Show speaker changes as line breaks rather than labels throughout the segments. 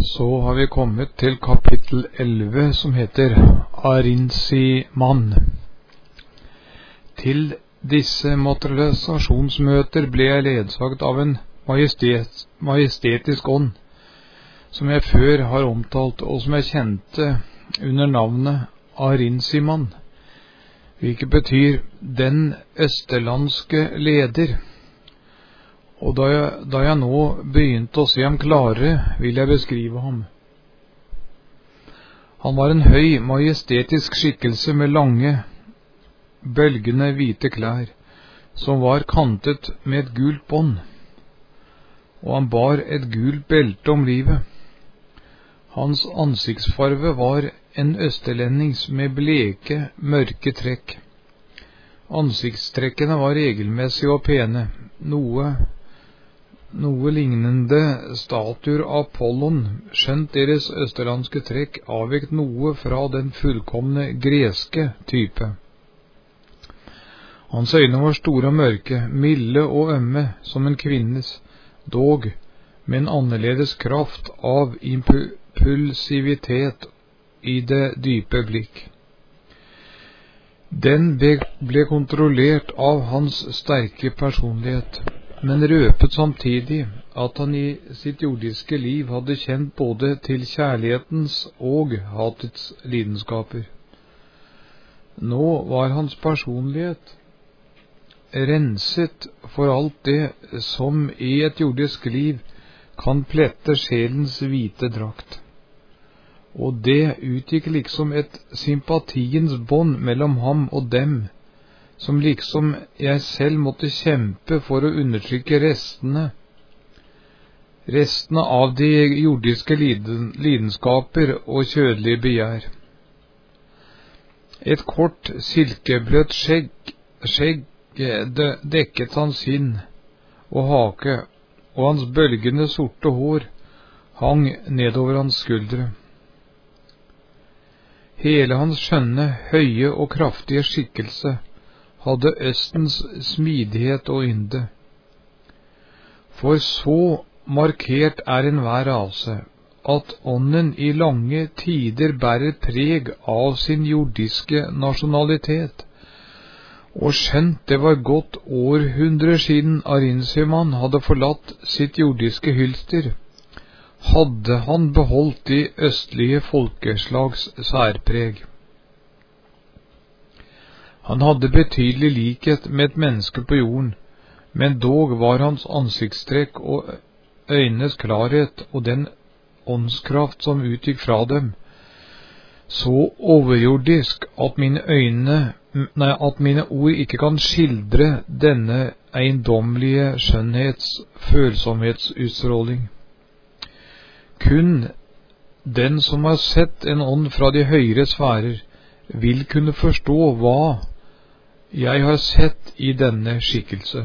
Så har vi kommet til kapittel 11, som heter Arinsiman. Til disse materialisasjonsmøter ble jeg ledsaget av en majestetisk ånd, som jeg før har omtalt, og som jeg kjente under navnet Arinsiman, hvilket betyr den østerlandske leder. Og da jeg nå begynte å se ham klarere, vil jeg beskrive ham. Han var en høy, majestetisk skikkelse med lange, bølgende hvite klær, som var kantet med et gult bånd, og han bar et gult belte om livet. Hans ansiktsfarve var en østerlendings med bleke, mørke trekk. Ansiktstrekkene var regelmessige og pene, noe lignende statuer av Apollon, skjønt deres østerlandske trekk avvek noe fra den fullkomne greske type. Hans øyne var store og mørke, milde og ømme som en kvinnes, dog med en annerledes kraft av impulsivitet i det dype blikk. Den ble kontrollert av hans sterke personlighet, men røpet samtidig at han i sitt jordiske liv hadde kjent både til kjærlighetens og hatets lidenskaper. Nå var hans personlighet renset for alt det som i et jordisk liv kan plette sjelens hvite drakt. Og det utgikk liksom et sympatiens bånd mellom ham og dem, som liksom jeg selv måtte kjempe for å undertrykke restene av de jordiske lidenskaper og kjødelige begjær. Et kort, silkebløtt skjegg dekket hans kinn og hake, og hans bølgende sorte hår hang nedover hans skuldre. Hele hans skjønne, høye og kraftige skikkelse hadde Østens smidighet og ynde. For så markert er enhver rase, at ånden i lange tider bærer preg av sin jordiske nasjonalitet, og skjønt det var godt århundre siden Arinsiman hadde forlatt sitt jordiske hylster, hadde han beholdt de østlige folkeslags særpreg. Han hadde betydelig likhet med et menneske på jorden, men dog var hans ansiktstrekk og øynes klarhet og den åndskraft som utgikk fra dem, så overjordisk at mine ord ikke kan skildre denne eiendommelige følsomhetsutstråling. Kun den som har sett en ånd fra de høyere sfærer, vil kunne forstå hva jeg har sett i denne skikkelse.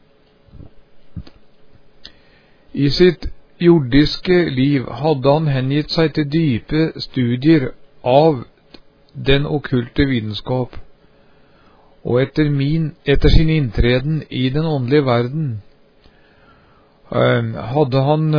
I sitt jordiske liv hadde han hengitt seg til dype studier av den okkulte vitenskap, og etter sin inntreden i den åndelige verden hadde han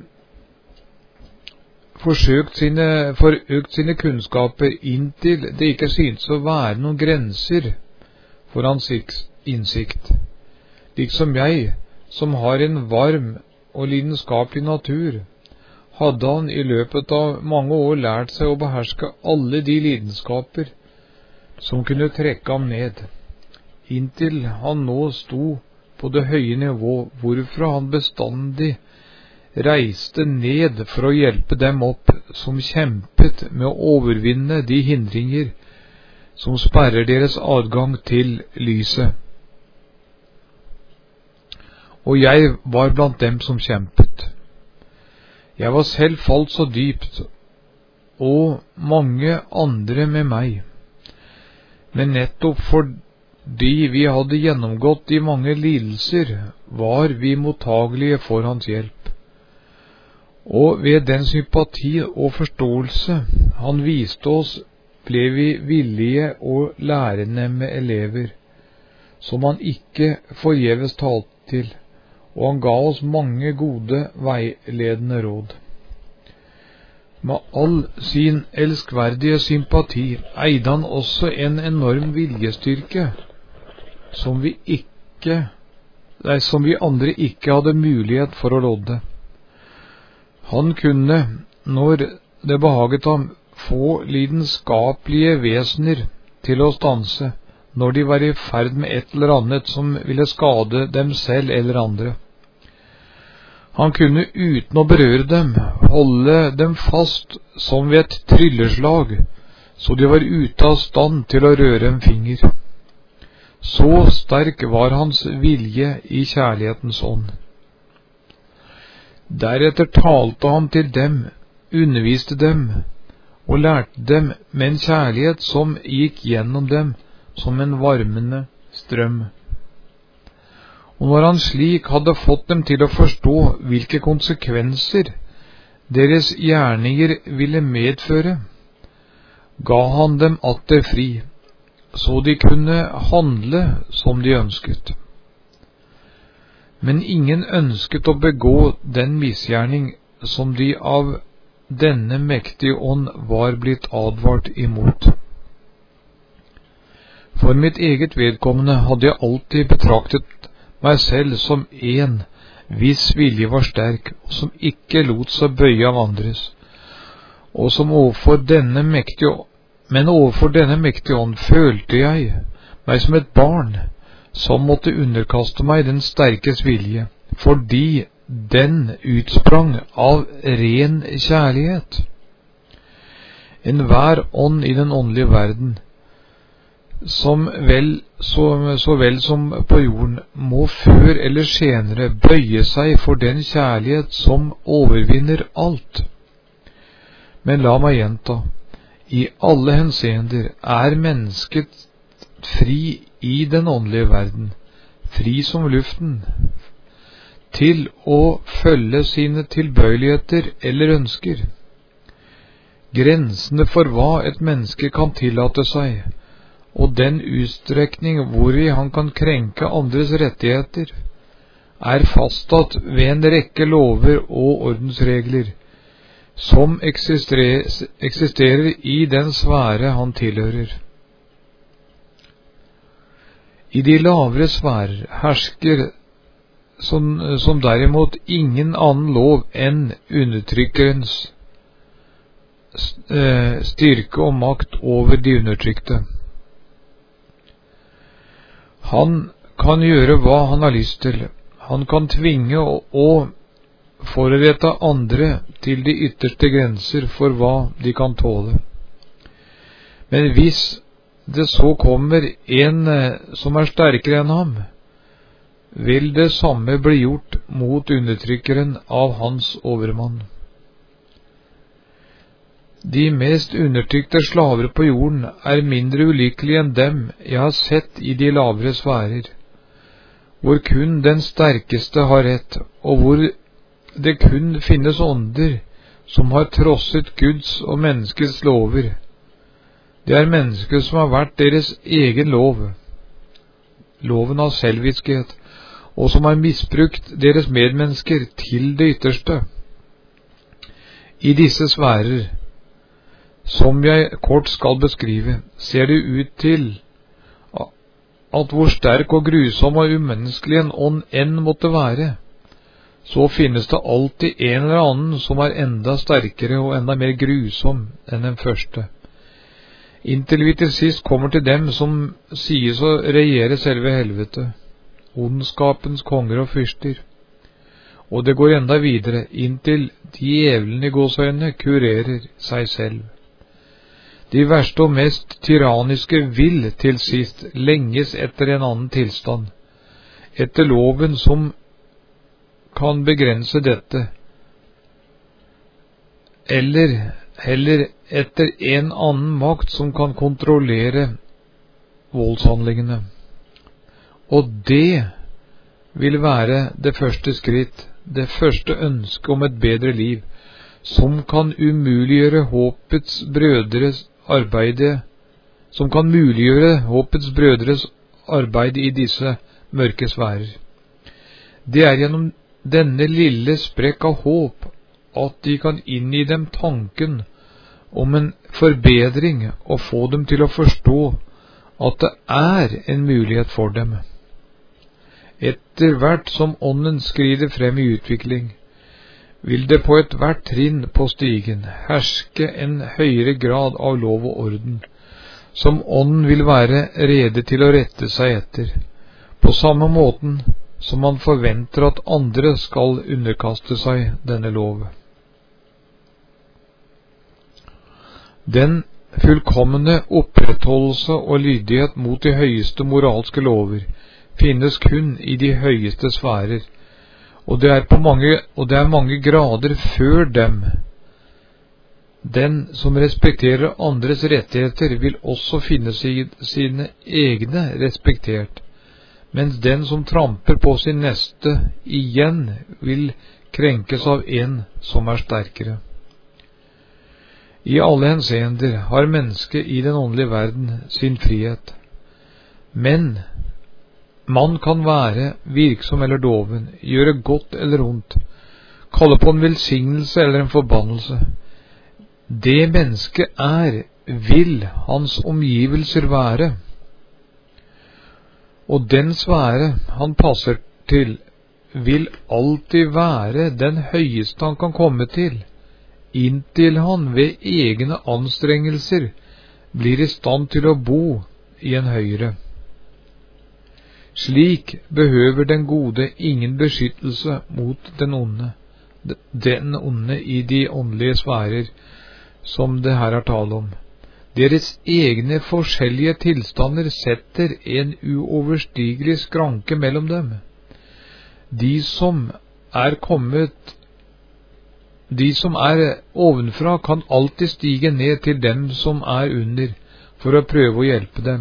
forøkt sine kunnskaper inntil det ikke syntes å være noen grenser for hans innsikt. Liksom jeg, som har en varm og lidenskapelig natur, hadde han i løpet av mange år lært seg å beherske alle de lidenskaper som kunne trekke ham ned, inntil han nå sto på det høye nivå hvorfra han bestandig reiste ned for å hjelpe dem opp som kjempet med å overvinne de hindringer som sperrer deres adgang til lyset. Og jeg var blant dem som kjempet. Jeg var selv falt så dypt, og mange andre med meg. Men nettopp fordi vi hadde gjennomgått de mange lidelser, var vi mottagelige for hans hjelp. Og ved den sympati og forståelse han viste oss, ble vi villige og lærenemme elever, som han ikke forgjeves talte til, og han ga oss mange gode veiledende råd. Med all sin elskverdige sympati eide han også en enorm viljestyrke som vi andre ikke hadde mulighet for å lodde. Han kunne, når det behaget ham, få lidenskapelige vesener til å stanse når de var i ferd med et eller annet som ville skade dem selv eller andre. Han kunne uten å berøre dem holde dem fast som ved et trylleslag, så de var ute av stand til å røre en finger. Så sterk var hans vilje i kjærlighetens ånd. Deretter talte han til dem, underviste dem og lærte dem med en kjærlighet som gikk gjennom dem som en varmende strøm. Og når han slik hadde fått dem til å forstå hvilke konsekvenser deres gjerninger ville medføre, ga han dem atter fri, så de kunne handle som de ønsket. Men ingen ønsket å begå den misgjerning som de av denne mektige ånd var blitt advart imot. For mitt eget vedkommende hadde jeg alltid betraktet meg selv som en hvis vilje var sterk, og som ikke lot seg bøye av andres, og som overfor denne mektige ånd følte jeg meg som et barn som måtte underkaste meg den sterkes vilje, fordi den utsprang av ren kjærlighet. Enhver ånd i den åndelige verden, så vel som på jorden, må før eller senere bøye seg for den kjærlighet som overvinner alt. Men la meg gjenta, i alle henseender er mennesket fri i den åndelige verden, fri som luften, til å følge sine tilbøyeligheter eller ønsker. Grensene for hva et menneske kan tillate seg, og den utstrekning hvori han kan krenke andres rettigheter, er fastsatt ved en rekke lover og ordensregler, som eksisterer i den sfære han tilhører. I de lavere sfærer hersker som derimot ingen annen lov enn undertrykkerens styrke og makt over de undertrykte. Han kan gjøre hva han har lyst til. Han kan tvinge og forrette andre til de ytterste grenser for hva de kan tåle. Men hvis det så kommer en som er sterkere enn ham, vil det samme bli gjort mot undertrykkeren av hans overmann. De mest undertrykte slaver på jorden er mindre ulykkelige enn dem jeg har sett i de lavere sfærer, hvor kun den sterkeste har rett, og hvor det kun finnes ånder som har trosset Guds og menneskets lover. Det er mennesker som har vært deres egen lov, loven av selviskhet, og som har misbrukt deres medmennesker til det ytterste. I disse sfærer, som jeg kort skal beskrive, ser det ut til at hvor sterk og grusom og umenneskelig en ånd enn måtte være, så finnes det alltid en eller annen som er enda sterkere og enda mer grusom enn den første, inntil vi til sist kommer til dem som sies å regjere selve helvete, ondskapens konger og fyrster. Og det går enda videre, inntil djevelen i gåseøynene kurerer seg selv. De verste og mest tyranniske vil til sist lenges etter en annen tilstand, etter loven som kan begrense dette, eller heller etter en annen makt som kan kontrollere voldshandlingene. Og det vil være det første skritt, det første ønske om et bedre liv, som kan umuliggjøre håpets brødres arbeid i disse mørke sfærer. Det er gjennom denne lille sprekk av håp at de kan inngi dem tanken om en forbedring og få dem til å forstå at det er en mulighet for dem. Etter hvert som ånden skrider frem i utvikling, vil det på et hvert trinn på stigen herske en høyere grad av lov og orden, som ånden vil være rede til å rette seg etter, på samme måten som man forventer at andre skal underkaste seg denne lov. Den fullkomne opprettholdelse og lydighet mot de høyeste moralske lover finnes kun i de høyeste sfærer, og det er mange grader før dem. Den som respekterer andres rettigheter vil også finne sine egne respektert, mens den som tramper på sin neste igjen vil krenkes av en som er sterkere. I alle henseender har mennesket i den åndelige verden sin frihet, men man kan være virksom eller doven, gjøre godt eller ondt, kalle på en velsignelse eller en forbannelse. Det mennesket er, vil hans omgivelser være, og den sfære han passer til, vil alltid være den høyeste han kan komme til, inntil han ved egne anstrengelser blir i stand til å bo i en høyere. Slik behøver den gode ingen beskyttelse mot den onde i de åndelige sfærer som det her er tale om. Deres egne forskjellige tilstander setter en uoverstigelig skranke mellom dem. De som er ovenfra kan alltid stige ned til dem som er under, for å prøve å hjelpe dem.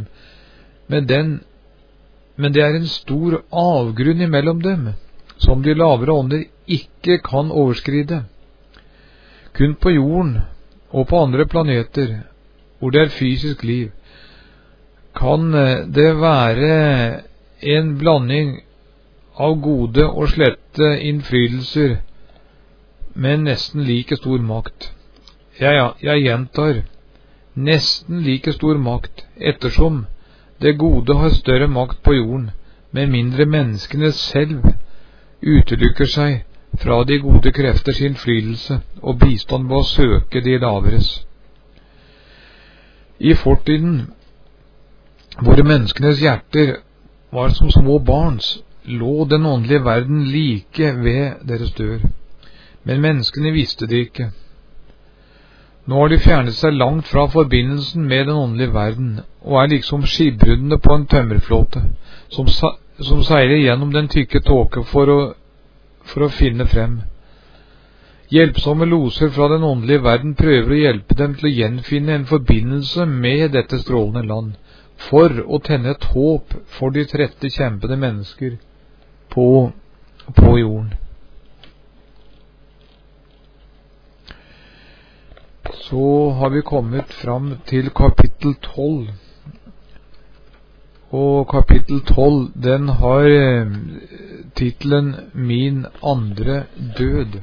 Men det er en stor avgrunn imellom dem, som de lavere ånder ikke kan overskride. Kun på jorden og på andre planeter, hvor det er fysisk liv, kan det være en blanding av gode og slette innflytelser med nesten like stor makt. Jeg gjentar, nesten like stor makt, ettersom det gode har større makt på jorden, med mindre menneskene selv utelukker seg fra de gode krefters innflytelse og bistand ved å søke de laveres. I fortiden, hvor menneskenes hjerter var som små barns, lå den åndelige verden like ved deres dør, men menneskene visste det ikke. Nå har de fjernet seg langt fra forbindelsen med den åndelige verden, og er liksom skipbruddene på en tømmerflåte, som seiler gjennom den tykke tåke for å finne frem. Hjelpsomme loser fra den åndelige verden prøver å hjelpe dem til å gjenfinne en forbindelse med dette strålende land, for å tenne et håp for de trette kjempende mennesker på jorden. Så har vi kommet fram til kapittel 12. Og kapittel 12, den har titelen Min andre død.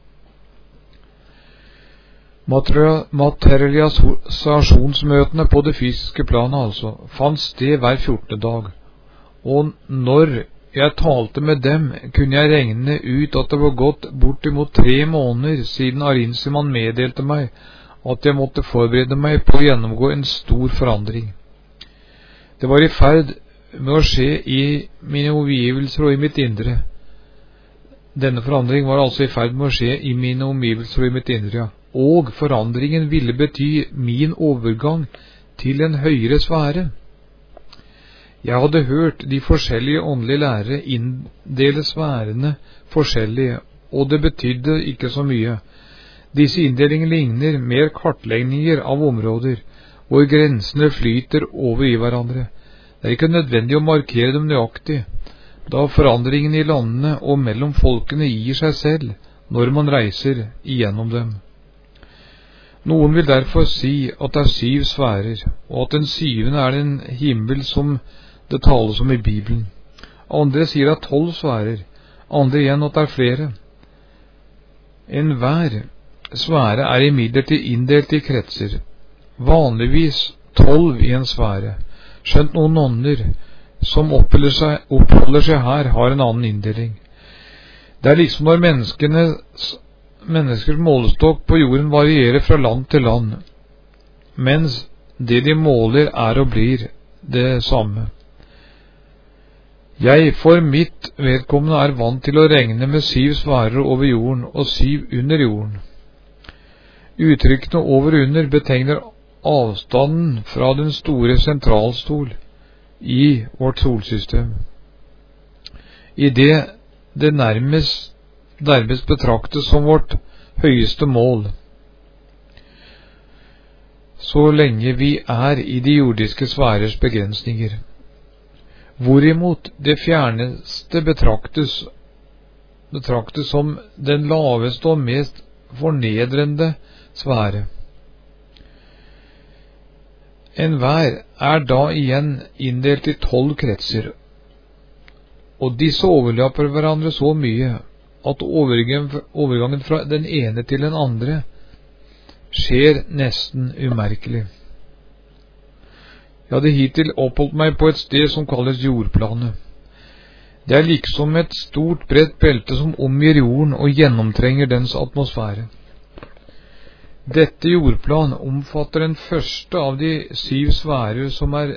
Materialisasjonsmøtene på det fysiske planet fant sted hver 14. dag. Og når jeg talte med dem, kunne jeg regne ut at det var gått bortimot 3 måneder siden Arinsiman meddelte meg at jeg måtte forberede meg på å gjennomgå en stor forandring. Det var i ferd med å skje i mine omgivelser og i mitt indre. Denne forandring var altså i ferd med å skje i mine omgivelser og i mitt indre, og forandringen ville bety min overgang til en høyere sfære. Jeg hadde hørt de forskjellige åndelige lærere inndele sfærene forskjellig, og det betydde ikke så mye. Disse inndelingene ligner mer kartlegninger av områder, hvor grensene flyter over i hverandre. Det er ikke nødvendig å markere dem nøyaktig, da forandringen i landene og mellom folkene gir seg selv når man reiser igjennom dem. Noen vil derfor si at det er 7 sfærer, og at den 7. er den himmel som det tales om i Bibelen. Andre sier at 12 sfærer, andre igjen at det er flere. Enhver sfære er imidlertid inndelt i kretser, vanligvis 12 i en sfære, skjønt noen ånder som oppholder seg her, har en annen inndeling. Det er liksom når menneskers målestokk på jorden varierer fra land til land, mens det de måler er og blir det samme. Jeg for mitt vedkommende er vant til å regne med 7 sfærer over jorden og 7 under jorden. Uttrykkene over og under betegner avstanden fra den store sentralstol i vårt solsystem, i det nærmest betraktes som vårt høyeste mål, så lenge vi er i de jordiske sfærers begrensninger. Hvorimot det fjerneste betraktes som den laveste og mest fornedrende sfære. Enhver er da igjen inndelt i 12 kretser, og disse overlapper hverandre så mye at overgangen fra den ene til den andre skjer nesten umerkelig. Jeg hadde hittil oppholdt meg på et sted som kalles jordplanet. Det er liksom et stort, bredt belte som omgir jorden og gjennomtrenger dens atmosfære. Dette jordplan omfatter den første av de 7 sfærer som er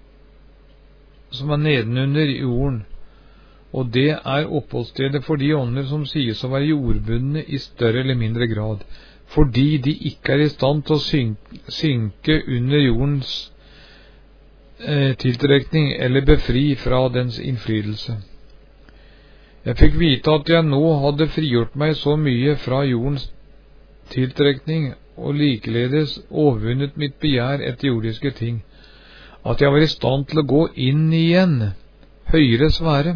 nedenunder jorden, og det er oppholdsstedet for de ånder som sies å være jordbundne i større eller mindre grad, fordi de ikke er i stand til å synke under jordens tiltrekning eller befri fra dens innflytelse. Jeg fikk vite at jeg nå hadde frigjort meg så mye fra jordens tiltrekning og likeledes overvunnet mitt begjær etter jordiske ting, at jeg var i stand til å gå inn i en høyere sfære.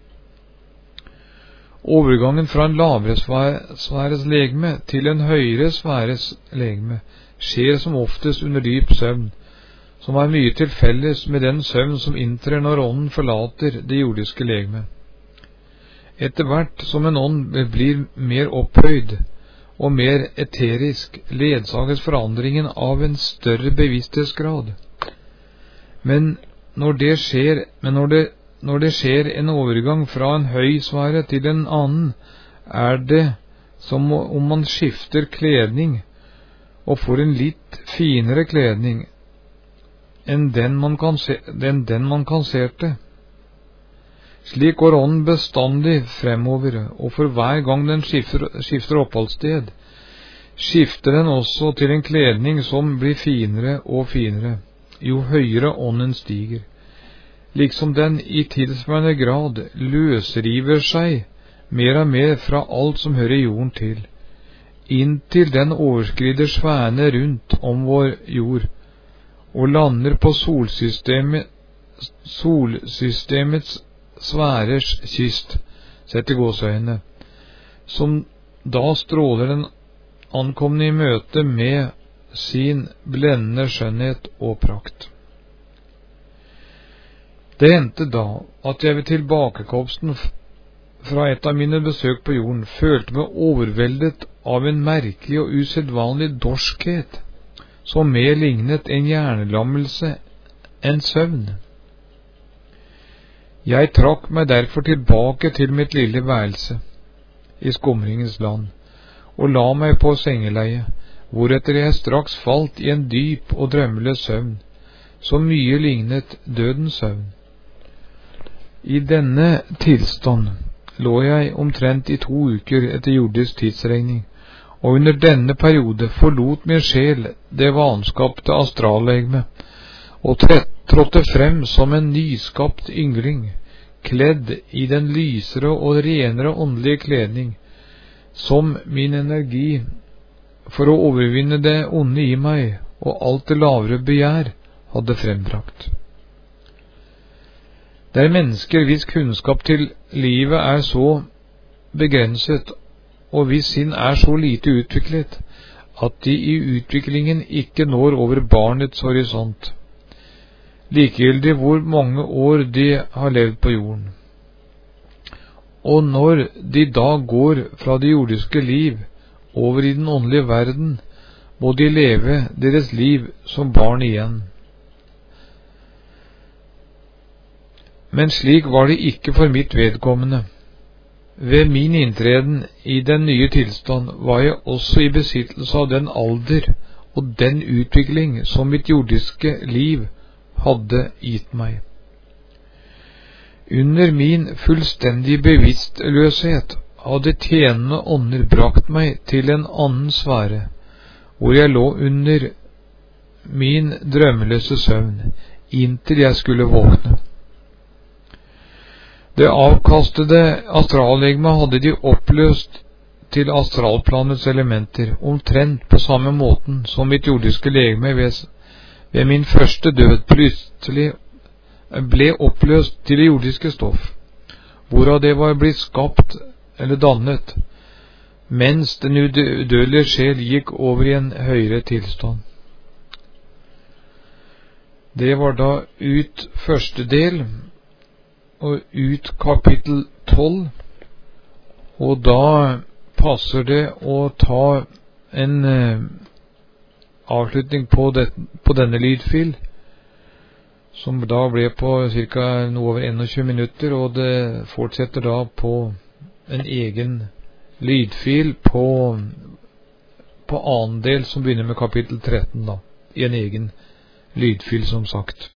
Overgangen fra en lavere sfæres legeme til en høyere sfæres legeme skjer som oftest under dyp søvn, som har mye til felles med den søvn som inntrer når ånden forlater det jordiske legeme. Etter hvert som en ånd blir mer opphøyd og mer eterisk, ledsages forandringen av en større bevissthetsgrad. Men når det skjer en overgang fra en høy sfære til en annen, er det som om man skifter kledning og får en litt finere kledning enn den man kanserte. Slik går ånden bestandig fremover, og for hver gang den skifter oppholdssted, skifter den også til en kledning som blir finere og finere, jo høyere ånden stiger, liksom den i tilsvarende grad løsriver seg mer og mer fra alt som hører jorden til, inntil den overskrider sfærene rundt om vår jord, og lander på solsystemets sfærers kyst, sett i gåseøyne, som da stråler den ankomne i møte med sin blendende skjønnhet og prakt. Det hendte da at jeg ved tilbakekomsten fra et av mine besøk på jorden følte meg overveldet av en merkelig og usedvanlig dorskhet, som mer lignet en hjernelammelse enn søvn. Jeg trakk meg derfor tilbake til mitt lille værelse i skumringens land, og la meg på sengeleie, hvoretter jeg straks falt i en dyp og drømmeløs søvn, som mye lignet dødens søvn. I denne tilstand lå jeg omtrent i 2 uker etter jordisk tidsregning, og under denne periode forlot min sjel det vanskapte astrallegeme, og trådte frem som en nyskapt yngling, kledd i den lysere og renere åndelige kledning, som min energi for å overvinne det onde i meg og alt det lavere begjær hadde frembrakt. Det er mennesker hvis kunnskap til livet er så begrenset, og hvis sinn er så lite utviklet, at de i utviklingen ikke når over barnets horisont, likegyldig hvor mange år de har levd på jorden. Og når de da går fra det jordiske liv over i den åndelige verden, må de leve deres liv som barn igjen. Men slik var det ikke for mitt vedkommende. Ved min inntreden i den nye tilstand var jeg også i besittelse av den alder og den utvikling som mitt jordiske liv hadde gitt meg. Under min fullstendige bevisstløshet hadde tjenende ånder brakt meg til en annen sfære, hvor jeg lå under min drømmeløse søvn, inntil jeg skulle våkne. Det avkastede astrallegeme hadde de oppløst til astralplanets elementer, omtrent på samme måten som mitt jordiske legeme ved min første død plutselig ble oppløst til det jordiske stoff, hvorav det var blitt skapt eller dannet, mens den udødelige sjel gikk over i en høyere tilstand. Det var da ut første del og ut kapittel 12, og da passer det å ta en avslutning på denne lydfil, som da ble på ca. noe over 21 minutter, og det fortsetter da på en egen lydfil på annen del som begynner med kapittel 13 da, i en egen lydfil som sagt.